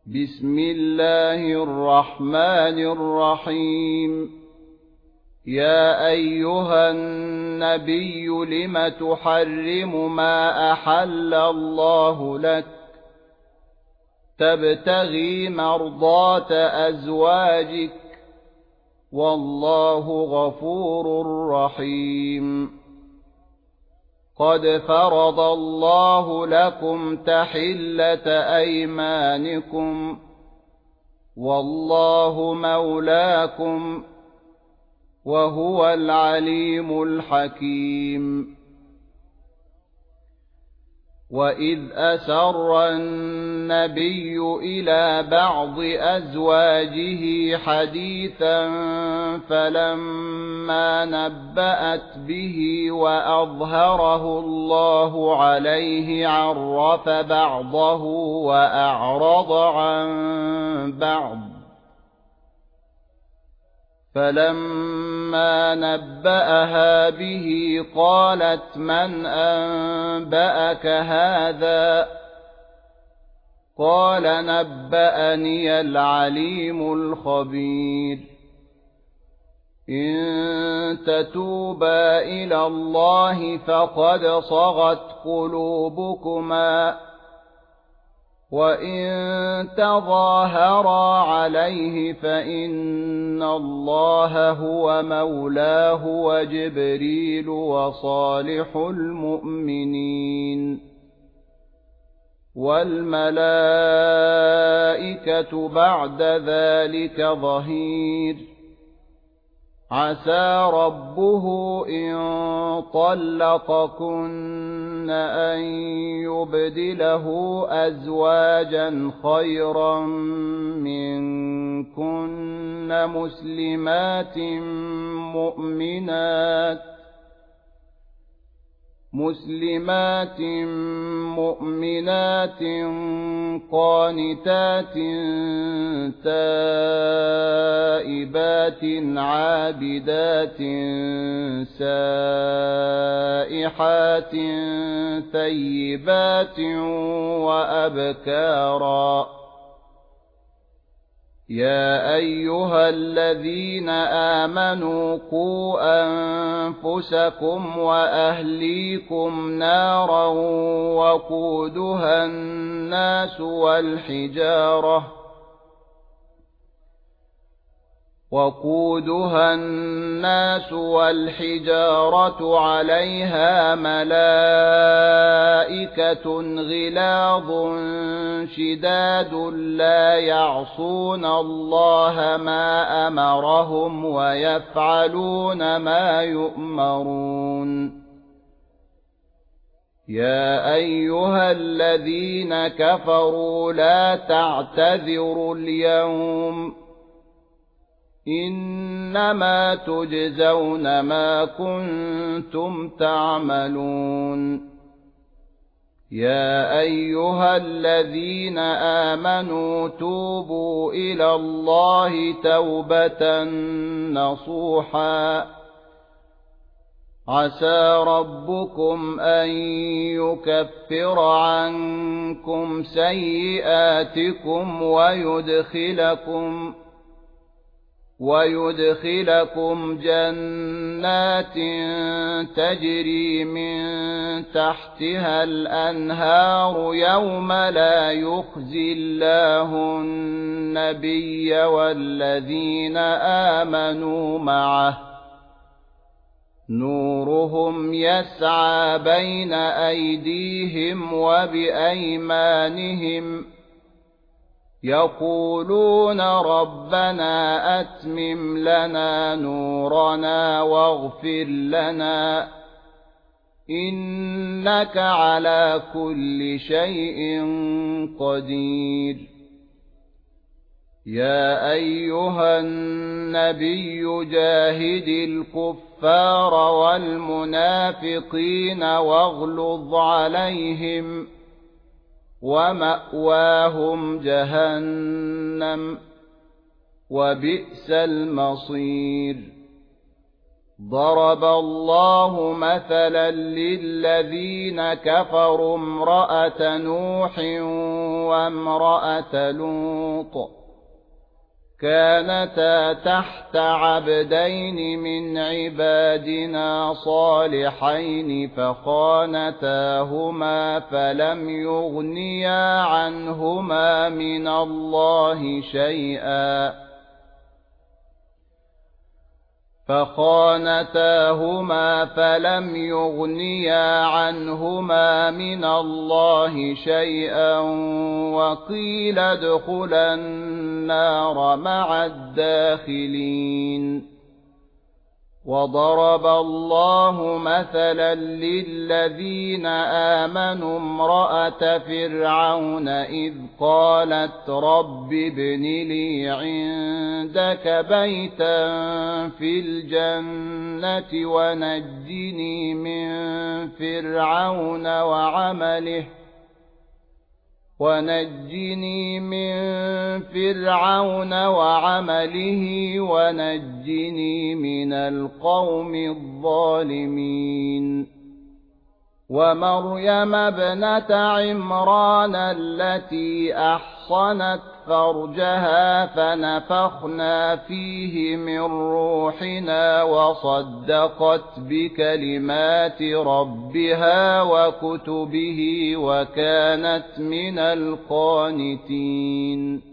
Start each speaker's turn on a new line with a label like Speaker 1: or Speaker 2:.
Speaker 1: بسم الله الرحمن الرحيم. يا أيها النبي لم تحرم ما أحل الله لك تبتغي مرضات أزواجك والله غفور رحيم. قد فرض الله لكم تحلة أيمانكم والله مولاكم وهو العليم الحكيم. وإذ أسر النبي إلى بعض أزواجه حديثا فلما نبأت به وأظهره الله عليه عرف بعضه وأعرض عن بعض، فلما نبأها به قالت من أنبأك هذا؟ قال نبأني العليم الخبير. إن تتوبا إلى الله فقد صغت قلوبكما وإن تظاهرا عليه فإن الله هو مولاه وجبريل وصالح المؤمنين والملائكة بعد ذلك ظهير. عسى ربه إن طلقكن أن يبدله أزواجا خيرا منكن مسلمات مؤمنات قانتات تائبات عابدات سائحات ثيبات وأبكارا. يا أيها الذين آمنوا قوا أنفسكم وأهليكم نارا وقودها الناس والحجارة عليها ملائكة غلاظ شداد لا يعصون الله ما أمرهم ويفعلون ما يؤمرون. يا أيها الذين كفروا لا تعتذروا اليوم إنما تجزون ما كنتم تعملون. يا أيها الذين آمنوا توبوا إلى الله توبة نصوحا عسى ربكم أن يكفر عنكم سيئاتكم ويدخلكم جنات تجري من تحتها الأنهار يوم لا يخزي الله النبي والذين آمنوا معه نورهم يسعى بين أيديهم وبأيمانهم يقولون ربنا أتمم لنا نورنا واغفر لنا إنك على كل شيء قدير. يا أيها النبي جاهد الكفار والمنافقين واغلظ عليهم ومأواهم جهنم وبئس المصير. ضرب الله مثلا للذين كفروا امرأة نوح وامرأة لوط كانتا تحت عبدين من عبادنا صالحين فخانتاهما فلم يغنيا عنهما من الله شيئا وقيل ادخلا النار مع الداخلين وضرب الله مثلا للذين آمنوا امرأة فرعون إذ قالت رب ابن لي عندك بيتا في الجنة ونجني من فرعون وعمله ونجني من القوم الظالمين ومريم ابنة عمران التي أحصنت فرجها فنفخنا فيه من روحنا وصدقت بكلمات ربها وكتبه وكانت من القانتين